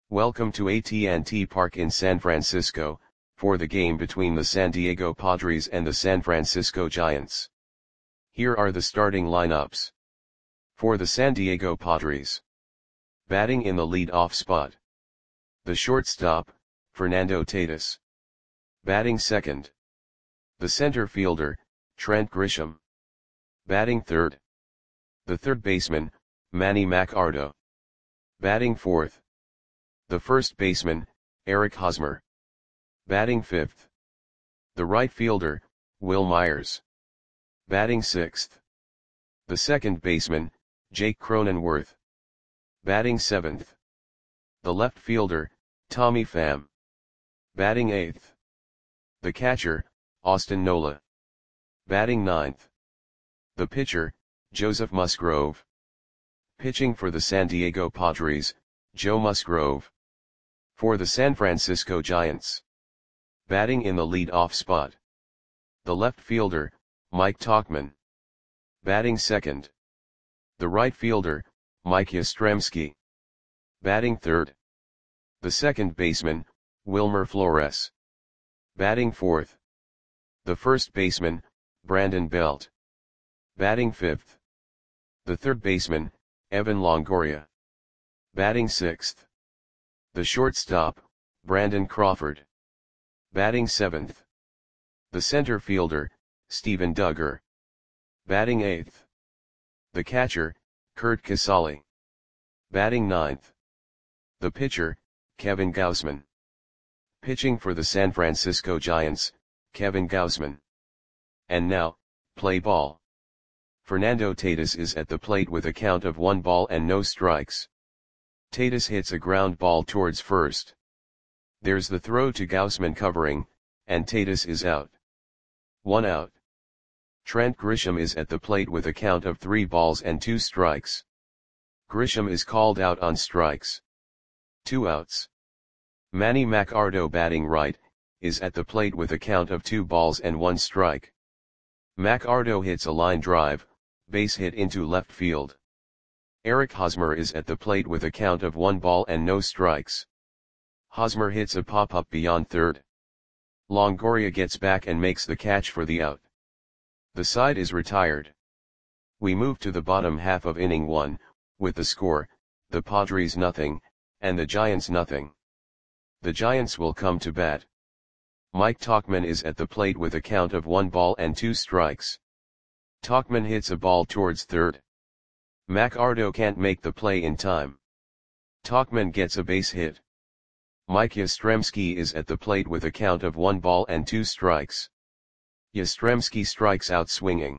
Welcome to AT&T Park in San Francisco, for the game between the San Diego Padres and the San Francisco Giants. Here are the starting lineups. For the San Diego Padres. Batting in the lead-off spot. The shortstop, Fernando Tatis. Batting second. The center fielder, Trent Grisham. Batting third. The third baseman, Manny Machado. Batting fourth. The first baseman, Eric Hosmer. Batting fifth. The right fielder, Wil Myers. Batting sixth. The second baseman, Jake Cronenworth. Batting seventh. The left fielder, Tommy Pham. Batting eighth. The catcher, Austin Nola. Batting ninth. The pitcher, Joseph Musgrove. Pitching for the San Diego Padres, Joe Musgrove. For the San Francisco Giants. Batting in the lead-off spot. The left fielder, Mike Tauchman. Batting second. The right fielder, Mike Yastrzemski. Batting third. The second baseman, Wilmer Flores. Batting fourth. The first baseman, Brandon Belt. Batting fifth. The third baseman, Evan Longoria. Batting sixth. The shortstop, Brandon Crawford. Batting seventh. The center fielder, Steven Duggar. Batting eighth. The catcher, Curt Casali. Batting ninth. The pitcher, Kevin Gausman. Pitching for the San Francisco Giants, Kevin Gausman. And now, play ball. Fernando Tatis is at the plate with a count of 1 ball and no strikes. Tatis hits a ground ball towards first. There's the throw to Gausman covering, and Tatis is out. 1 out. Trent Grisham is at the plate with a count of 3 balls and 2 strikes. Grisham is called out on strikes. 2 outs. Manny Machado, batting right, is at the plate with a count of 2 balls and 1 strike. Machado hits a line drive, base hit into left field. Eric Hosmer is at the plate with a count of 1 ball and no strikes. Hosmer hits a pop-up beyond third. Longoria gets back and makes the catch for the out. The side is retired. We move to the bottom half of inning 1, with the score, the Padres nothing, and the Giants nothing. The Giants will come to bat. Mike Tauchman is at the plate with a count of 1 ball and 2 strikes. Tauchman hits a ball towards third. Machado can't make the play in time. Tauchman gets a base hit. Mike Yastrzemski is at the plate with a count of 1 ball and 2 strikes. Yastrzemski strikes out swinging.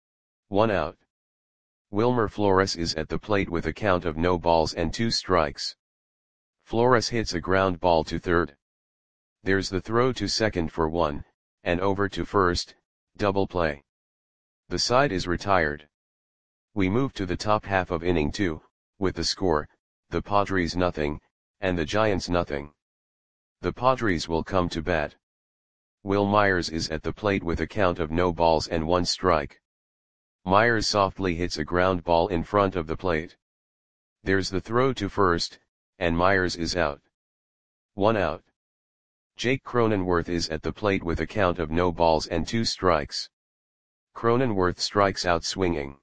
1 out. Wilmer Flores is at the plate with a count of no balls and 2 strikes. Flores hits a ground ball to third. There's the throw to second for 1, and over to first, double play. The side is retired. We move to the top half of inning 2, with the score, the Padres nothing, and the Giants nothing. The Padres will come to bat. Wil Myers is at the plate with a count of no balls and 1 strike. Myers softly hits a ground ball in front of the plate. There's the throw to first, and Myers is out. 1 out. Jake Cronenworth is at the plate with a count of no balls and 2 strikes. Cronenworth strikes out swinging.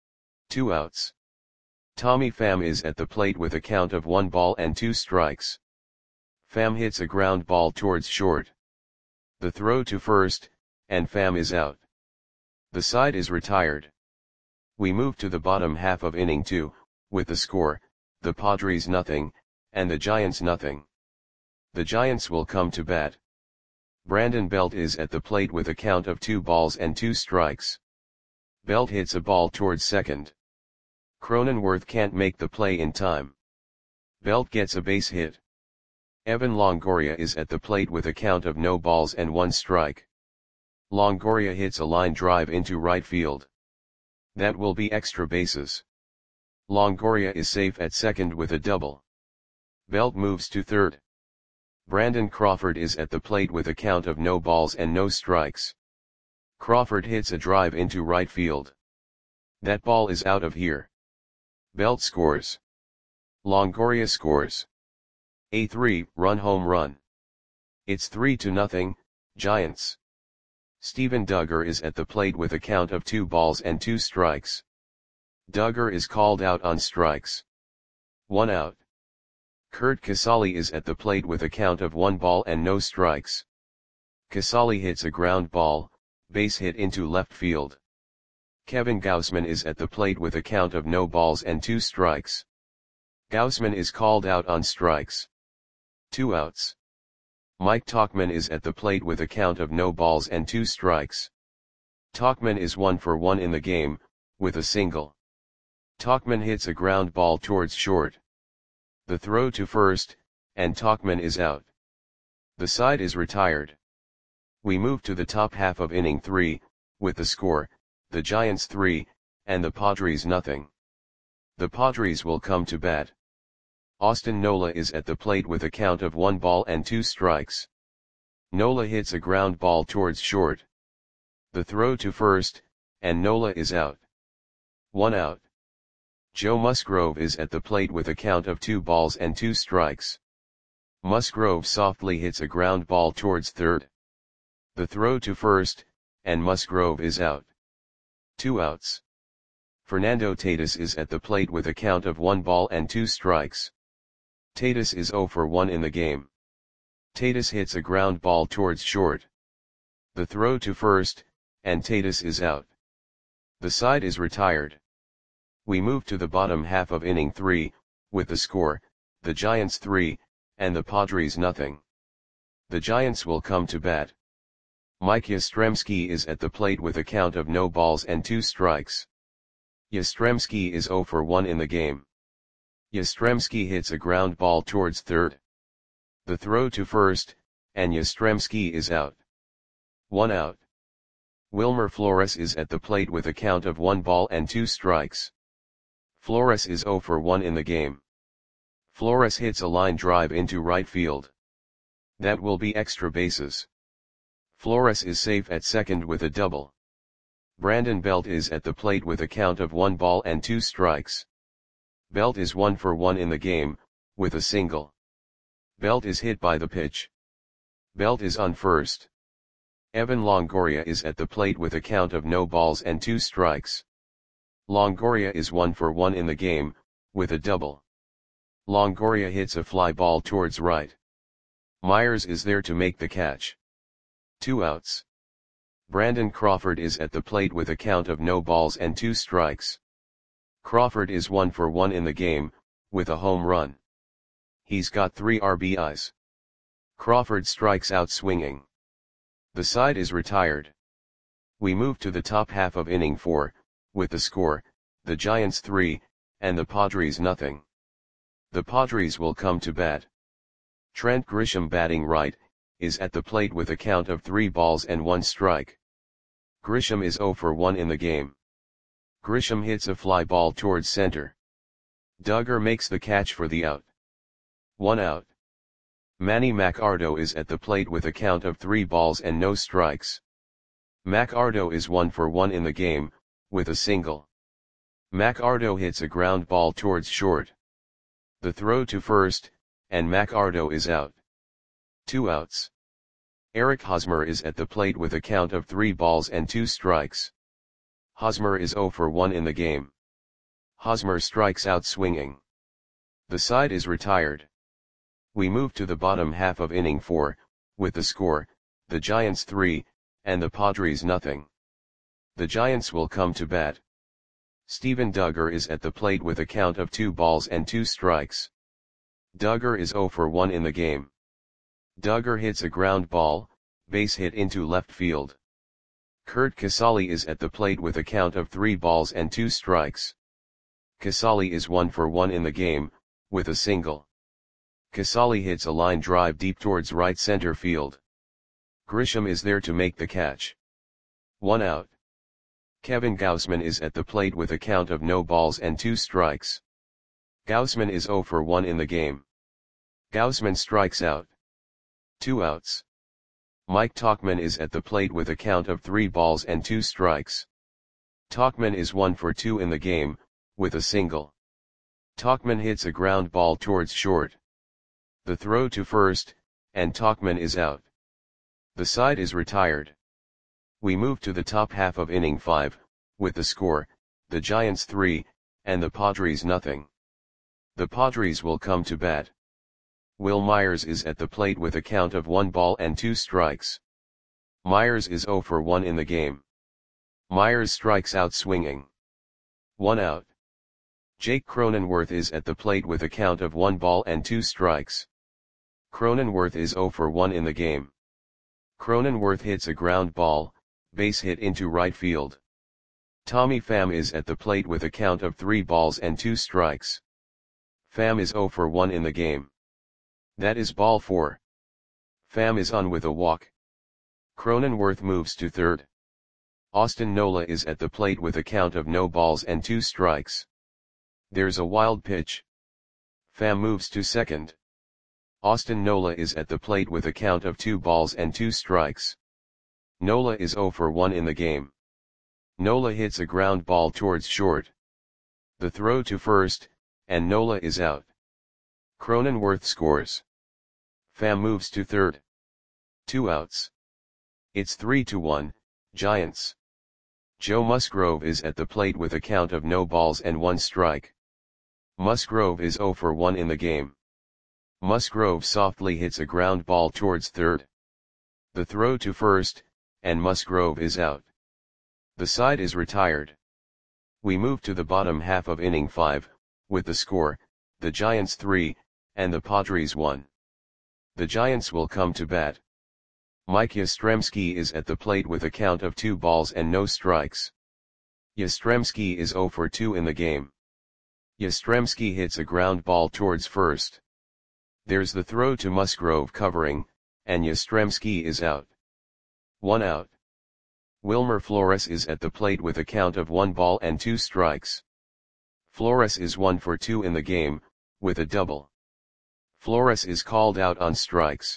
2 outs. Tommy Pham is at the plate with a count of 1 ball and 2 strikes. Pham hits a ground ball towards short. The throw to first, and Pham is out. The side is retired. We move to the bottom half of inning 2, with the score, the Padres nothing, and the Giants nothing. The Giants will come to bat. Brandon Belt is at the plate with a count of 2 balls and 2 strikes. Belt hits a ball towards second. Cronenworth can't make the play in time. Belt gets a base hit. Evan Longoria is at the plate with a count of no balls and 1 strike. Longoria hits a line drive into right field. That will be extra bases. Longoria is safe at second with a double. Belt moves to third. Brandon Crawford is at the plate with a count of no balls and no strikes. Crawford hits a drive into right field. That ball is out of here. Belt scores. Longoria scores. A 3-run home run. It's 3-0, Giants. Steven Duggar is at the plate with a count of 2 balls and 2 strikes. Duggar is called out on strikes. 1 out. Curt Casali is at the plate with a count of 1 ball and no strikes. Casali hits a ground ball, base hit into left field. Kevin Gausman is at the plate with a count of no balls and 2 strikes. Gausman is called out on strikes. 2 outs. Mike Tauchman is at the plate with a count of no balls and 2 strikes. Tauchman is 1 for 1 in the game, with a single. Tauchman hits a ground ball towards short. The throw to first, and Tauchman is out. The side is retired. We move to the top half of inning 3, with the score, the Giants 3, and the Padres nothing. The Padres will come to bat. Austin Nola is at the plate with a count of 1 ball and 2 strikes. Nola hits a ground ball towards short. The throw to first, and Nola is out. 1 out. Joe Musgrove is at the plate with a count of 2 balls and 2 strikes. Musgrove softly hits a ground ball towards third. The throw to first, and Musgrove is out. 2 outs. Fernando Tatis is at the plate with a count of 1 ball and 2 strikes. Tatis is 0 for 1 in the game. Tatis hits a ground ball towards short. The throw to first, and Tatis is out. The side is retired. We move to the bottom half of inning 3, with the score, the Giants 3, and the Padres nothing. The Giants will come to bat. Mike Yastrzemski is at the plate with a count of no balls and 2 strikes. Yastrzemski is 0 for 1 in the game. Yastrzemski hits a ground ball towards third. The throw to first, and Yastrzemski is out. 1 out. Wilmer Flores is at the plate with a count of 1 ball and 2 strikes. Flores is 0 for 1 in the game. Flores hits a line drive into right field. That will be extra bases. Flores is safe at second with a double. Brandon Belt is at the plate with a count of 1 ball and 2 strikes. Belt is 1 for 1 in the game, with a single. Belt is hit by the pitch. Belt is on first. Evan Longoria is at the plate with a count of no balls and 2 strikes. Longoria is 1 for 1 in the game, with a double. Longoria hits a fly ball towards right. Myers is there to make the catch. 2 outs. Brandon Crawford is at the plate with a count of no balls and 2 strikes. Crawford is 1 for 1 in the game, with a home run. He's got 3 RBIs. Crawford strikes out swinging. The side is retired. We move to the top half of inning 4, with the score, the Giants 3, and the Padres nothing. The Padres will come to bat. Trent Grisham batting right, is at the plate with a count of 3 balls and 1 strike. Grisham is 0 for 1 in the game. Grisham hits a fly ball towards center. Duggar makes the catch for the out. 1 out. Manny Machado is at the plate with a count of 3 balls and no strikes. Machado is 1 for 1 in the game, with a single. Machado hits a ground ball towards short. The throw to first, and Machado is out. 2 outs. Eric Hosmer is at the plate with a count of 3 balls and 2 strikes. Hosmer is 0 for 1 in the game. Hosmer strikes out swinging. The side is retired. We move to the bottom half of inning 4, with the score, the Giants 3, and the Padres nothing. The Giants will come to bat. Steven Duggar is at the plate with a count of 2 balls and 2 strikes. Duggar is 0 for 1 in the game. Duggar hits a ground ball, base hit into left field. Curt Casali is at the plate with a count of 3 balls and 2 strikes. Casali is 1 for 1 in the game, with a single. Casali hits a line drive deep towards right center field. Grisham is there to make the catch. 1 out. Kevin Gausman is at the plate with a count of no balls and 2 strikes. Gausman is 0 for 1 in the game. Gausman strikes out. 2 outs. Mike Tauchman is at the plate with a count of 3 balls and 2 strikes. Tauchman is 1 for 2 in the game, with a single. Tauchman hits a ground ball towards short. The throw to first, and Tauchman is out. The side is retired. We move to the top half of inning 5, with the score, the Giants 3, and the Padres nothing. The Padres will come to bat. Wil Myers is at the plate with a count of 1 ball and 2 strikes. Myers is 0 for 1 in the game. Myers strikes out swinging. 1 out. Jake Cronenworth is at the plate with a count of 1 ball and 2 strikes. Cronenworth is 0 for 1 in the game. Cronenworth hits a ground ball, base hit into right field. Tommy Pham is at the plate with a count of 3 balls and 2 strikes. Pham is 0 for 1 in the game. That is ball 4. Pham is on with a walk. Cronenworth moves to third. Austin Nola is at the plate with a count of no balls and 2 strikes. There's a wild pitch. Pham moves to second. Austin Nola is at the plate with a count of 2 balls and 2 strikes. Nola is 0 for 1 in the game. Nola hits a ground ball towards short. The throw to first, and Nola is out. Cronenworth scores. Pham moves to third. 2 outs. It's 3-1, Giants. Joe Musgrove is at the plate with a count of no balls and 1 strike. Musgrove is 0 for 1 in the game. Musgrove softly hits a ground ball towards third. The throw to first, and Musgrove is out. The side is retired. We move to the bottom half of inning 5, with the score, the Giants 3, and the Padres 1. The Giants will come to bat. Mike Yastrzemski is at the plate with a count of 2 balls and no strikes. Yastrzemski is 0 for 2 in the game. Yastrzemski hits a ground ball towards first. There's the throw to Musgrove covering, and Yastrzemski is out. 1 out. Wilmer Flores is at the plate with a count of 1 ball and 2 strikes. Flores is 1 for 2 in the game, with a double. Flores is called out on strikes.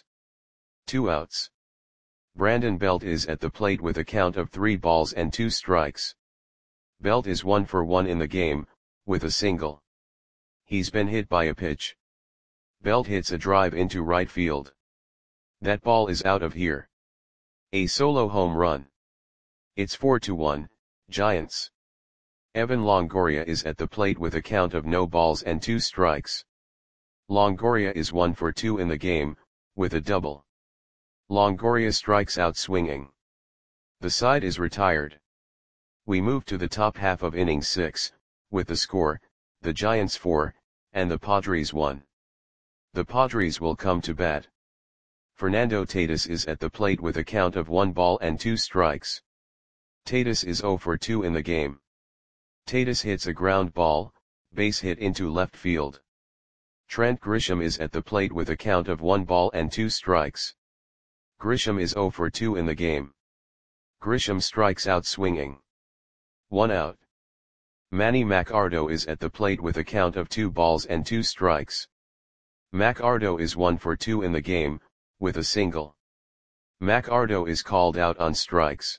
2 outs. Brandon Belt is at the plate with a count of 3 balls and 2 strikes. Belt is 1 for 1 in the game, with a single. He's been hit by a pitch. Belt hits a drive into right field. That ball is out of here. A solo home run. It's 4-1, Giants. Evan Longoria is at the plate with a count of no balls and 2 strikes. Longoria is 1 for 2 in the game, with a double. Longoria strikes out swinging. The side is retired. We move to the top half of inning 6, with the score, the Giants 4, and the Padres 1. The Padres will come to bat. Fernando Tatis is at the plate with a count of 1 ball and 2 strikes. Tatis is 0 for 2 in the game. Tatis hits a ground ball, base hit into left field. Trent Grisham is at the plate with a count of 1 ball and 2 strikes. Grisham is 0 for 2 in the game. Grisham strikes out swinging. 1 out. Manny Machado is at the plate with a count of 2 balls and 2 strikes. Machado is 1 for 2 in the game, with a single. Machado is called out on strikes.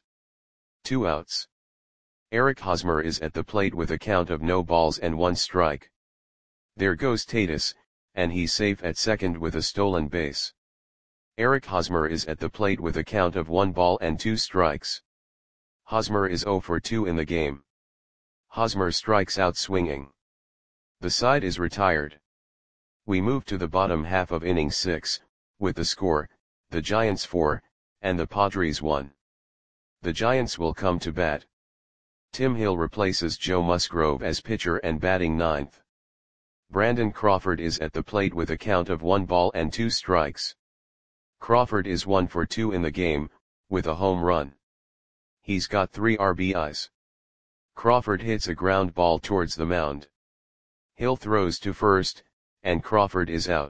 2 outs. Eric Hosmer is at the plate with a count of no balls and 1 strike. There goes Tatis, and he's safe at second with a stolen base. Eric Hosmer is at the plate with a count of 1 ball and 2 strikes. Hosmer is 0 for 2 in the game. Hosmer strikes out swinging. The side is retired. We move to the bottom half of inning 6, with the score, the Giants 4, and the Padres 1. The Giants will come to bat. Tim Hill replaces Joe Musgrove as pitcher and batting 9th. Brandon Crawford is at the plate with a count of 1 ball and 2 strikes. Crawford is 1 for 2 in the game, with a home run. He's got 3 RBIs. Crawford hits a ground ball towards the mound. Hill throws to first, and Crawford is out.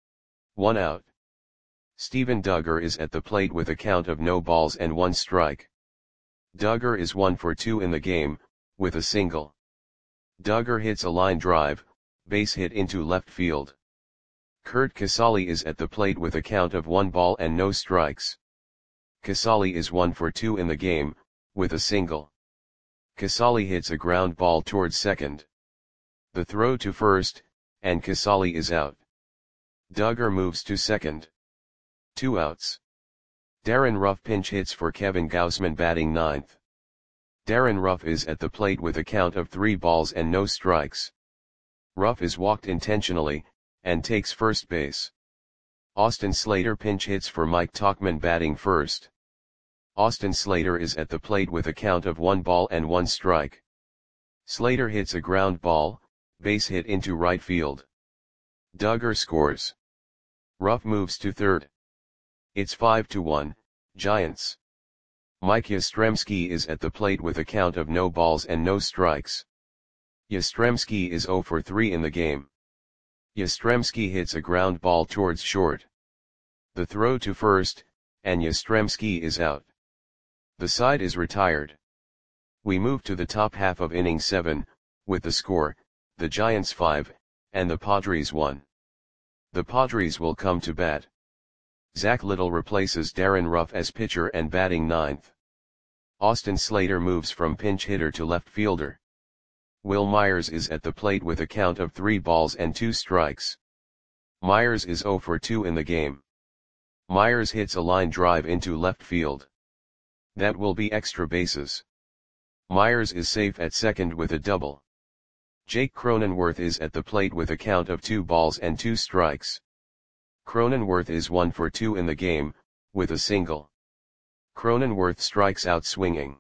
1 out. Steven Duggar is at the plate with a count of no balls and 1 strike. Duggar is 1 for 2 in the game, with a single. Duggar hits a line drive, base hit into left field. Curt Casali is at the plate with a count of 1 ball and no strikes. Casali is 1 for 2 in the game, with a single. Casali hits a ground ball towards second. The throw to first, and Casali is out. Duggar moves to second. 2 outs. Darren Ruff pinch hits for Kevin Gausman batting ninth. Darren Ruff is at the plate with a count of 3 balls and no strikes. Ruff is walked intentionally, and takes first base. Austin Slater pinch hits for Mike Tauchman batting first. Austin Slater is at the plate with a count of 1 ball and 1 strike. Slater hits a ground ball, base hit into right field. Duggar scores. Ruff moves to third. It's 5-1, Giants. Mike Yastrzemski is at the plate with a count of no balls and no strikes. Yastrzemski is 0 for 3 in the game. Yastrzemski hits a ground ball towards short. The throw to first, and Yastrzemski is out. The side is retired. We move to the top half of inning 7, with the score, the Giants 5, and the Padres 1. The Padres will come to bat. Zach Little replaces Darren Ruff as pitcher and batting ninth. Austin Slater moves from pinch hitter to left fielder. Will Myers is at the plate with a count of 3 balls and 2 strikes. Myers is 0 for 2 in the game. Myers hits a line drive into left field. That will be extra bases. Myers is safe at second with a double. Jake Cronenworth is at the plate with a count of 2 balls and 2 strikes. Cronenworth is 1 for 2 in the game, with a single. Cronenworth strikes out swinging.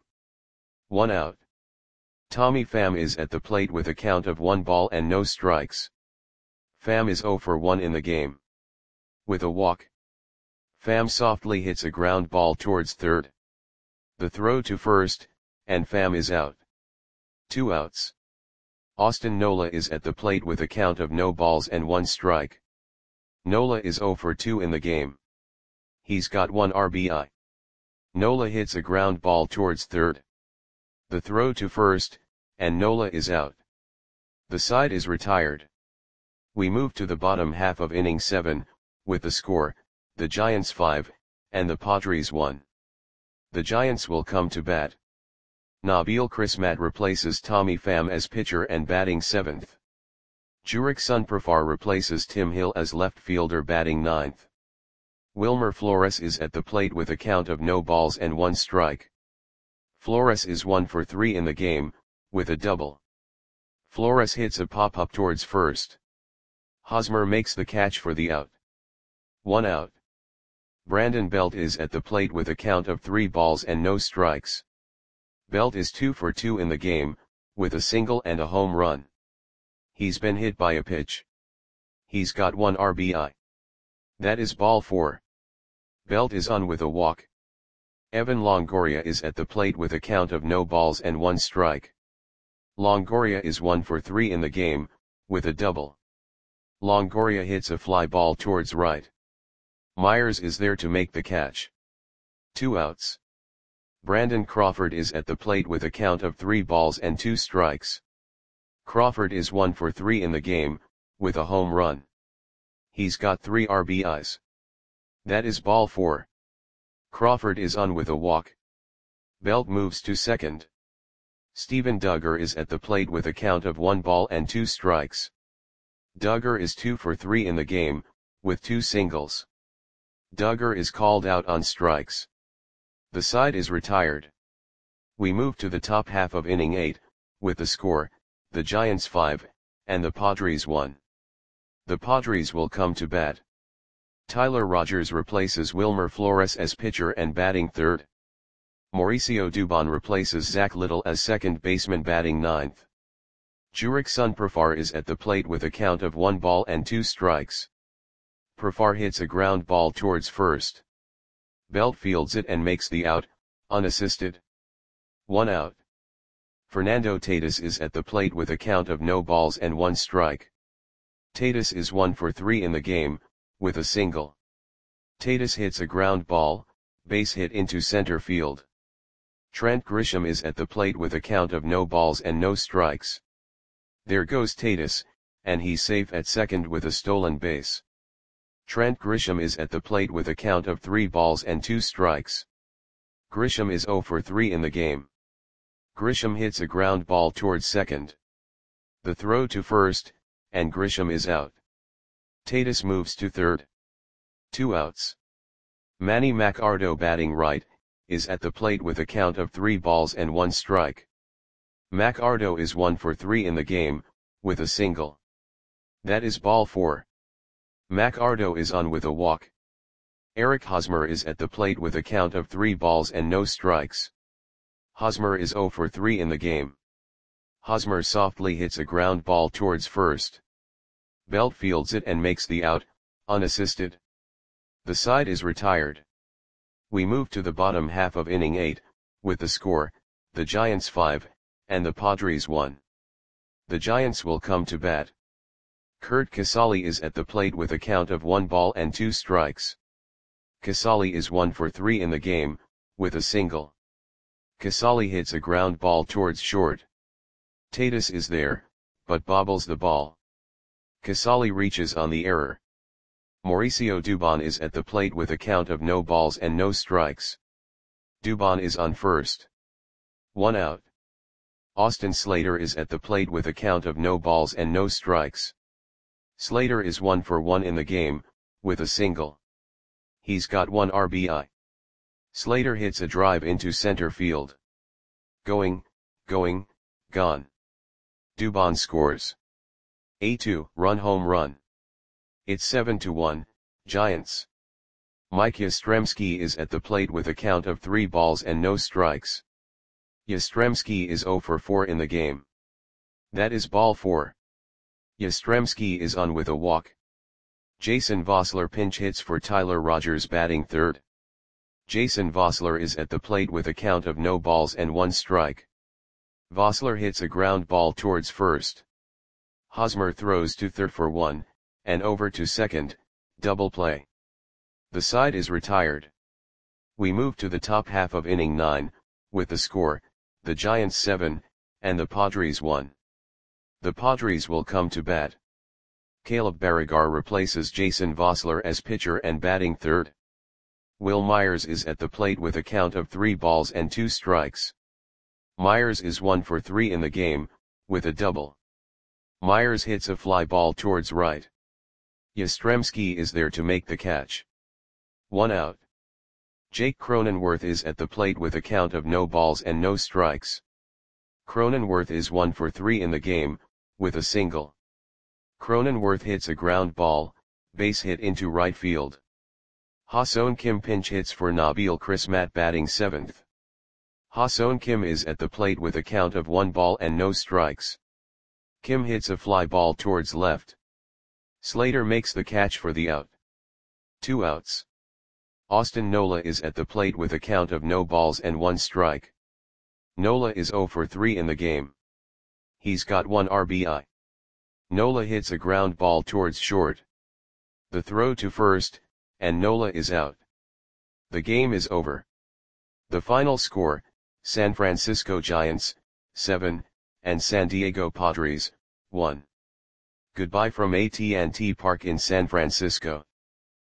1 out. Tommy Pham is at the plate with a count of 1 ball and no strikes. Pham is 0 for 1 in the game. With a walk. Pham softly hits a ground ball towards third. The throw to first, and Pham is out. 2 outs. Austin Nola is at the plate with a count of no balls and 1 strike. Nola is 0 for 2 in the game. He's got 1 RBI. Nola hits a ground ball towards third. The throw to first, and Nola is out. The side is retired. We move to the bottom half of inning 7, with the score, the Giants 5, and the Padres 1. The Giants will come to bat. Nabil Crismatt replaces Tommy Pham as pitcher and batting 7th. Jurickson Profar replaces Tim Hill as left fielder batting 9th. Wilmer Flores is at the plate with a count of no balls and 1 strike. Flores is 1 for 3 in the game, with a double. Flores hits a pop-up towards first. Hosmer makes the catch for the out. 1 out. Brandon Belt is at the plate with a count of 3 balls and no strikes. Belt is 2 for 2 in the game, with a single and a home run. He's been hit by a pitch. He's got 1 RBI. That is ball 4. Belt is on with a walk. Evan Longoria is at the plate with a count of no balls and 1 strike. Longoria is 1 for 3 in the game, with a double. Longoria hits a fly ball towards right. Myers is there to make the catch. 2 outs. Brandon Crawford is at the plate with a count of 3 balls and 2 strikes. Crawford is 1 for 3 in the game, with a home run. He's got 3 RBIs. That is ball 4. Crawford is on with a walk. Belt moves to second. Steven Duggar is at the plate with a count of 1 ball and 2 strikes. Duggar is 2 for 3 in the game, with 2 singles. Duggar is called out on strikes. The side is retired. We move to the top half of inning 8, with the score, the Giants 5, and the Padres 1. The Padres will come to bat. Tyler Rogers replaces Wilmer Flores as pitcher and batting third. Mauricio Dubon replaces Zach Little as second baseman batting ninth. Jurickson Profar is at the plate with a count of 1 ball and 2 strikes. Profar hits a ground ball towards first. Belt fields it and makes the out, unassisted. 1 out. Fernando Tatis is at the plate with a count of no balls and 1 strike. Tatis is 1 for 3 in the game, with a single. Tatis hits a ground ball, base hit into center field. Trent Grisham is at the plate with a count of no balls and no strikes. There goes Tatis, and he's safe at second with a stolen base. Trent Grisham is at the plate with a count of 3 balls and 2 strikes. Grisham is 0 for 3 in the game. Grisham hits a ground ball towards second. The throw to first, and Grisham is out. Tatis moves to third. 2 outs. Manny Machado batting right, is at the plate with a count of 3 balls and 1 strike. Machado is 1 for 3 in the game, with a single. That is ball 4. Machado is on with a walk. Eric Hosmer is at the plate with a count of 3 balls and no strikes. Hosmer is 0 for 3 in the game. Hosmer softly hits a ground ball towards first. Belt fields it and makes the out, unassisted. The side is retired. We move to the bottom half of inning 8, with the score, the Giants 5, and the Padres 1. The Giants will come to bat. Curt Casali is at the plate with a count of 1 ball and 2 strikes. Casali is 1 for 3 in the game, with a single. Casali hits a ground ball towards short. Tatis is there, but bobbles the ball. Casali reaches on the error. Mauricio Dubon is at the plate with a count of no balls and no strikes. Dubon is on first. 1 out. Austin Slater is at the plate with a count of no balls and no strikes. Slater is 1 for 1 in the game, with a single. He's got 1 RBI. Slater hits a drive into center field. Going, gone. Dubon scores a 2-run home run. It's 7-1, Giants. Mike Yastrzemski is at the plate with a count of 3 balls and no strikes. Yastrzemski is 0 for 4 in the game. That is ball 4. Yastrzemski is on with a walk. Jason Vosler pinch hits for Tyler Rogers batting third. Jason Vosler is at the plate with a count of no balls and 1 strike. Vosler hits a ground ball towards first. Hosmer throws to third for 1, and over to second, double play. The side is retired. We move to the top half of inning 9, with the score, the Giants 7, and the Padres 1. The Padres will come to bat. Caleb Baragar replaces Jason Vosler as pitcher and batting third. Will Myers is at the plate with a count of 3 balls and 2 strikes. Myers is 1 for 3 in the game, with a double. Myers hits a fly ball towards right. Yastrzemski is there to make the catch. 1 out. Jake Cronenworth is at the plate with a count of no balls and no strikes. Cronenworth is 1 for 3 in the game, with a single. Cronenworth hits a ground ball, base hit into right field. Ha-Seong Kim pinch hits for Nabil Crismatt batting 7th. Ha-Seong Kim is at the plate with a count of 1 ball and no strikes. Kim hits a fly ball towards left. Slater makes the catch for the out. 2 outs. Austin Nola is at the plate with a count of no balls and 1 strike. Nola is 0 for 3 in the game. He's got 1 RBI. Nola hits a ground ball towards short. The throw to first, and Nola is out. The game is over. The final score, San Francisco Giants, 7, and San Diego Padres, 1. Goodbye from AT&T Park in San Francisco.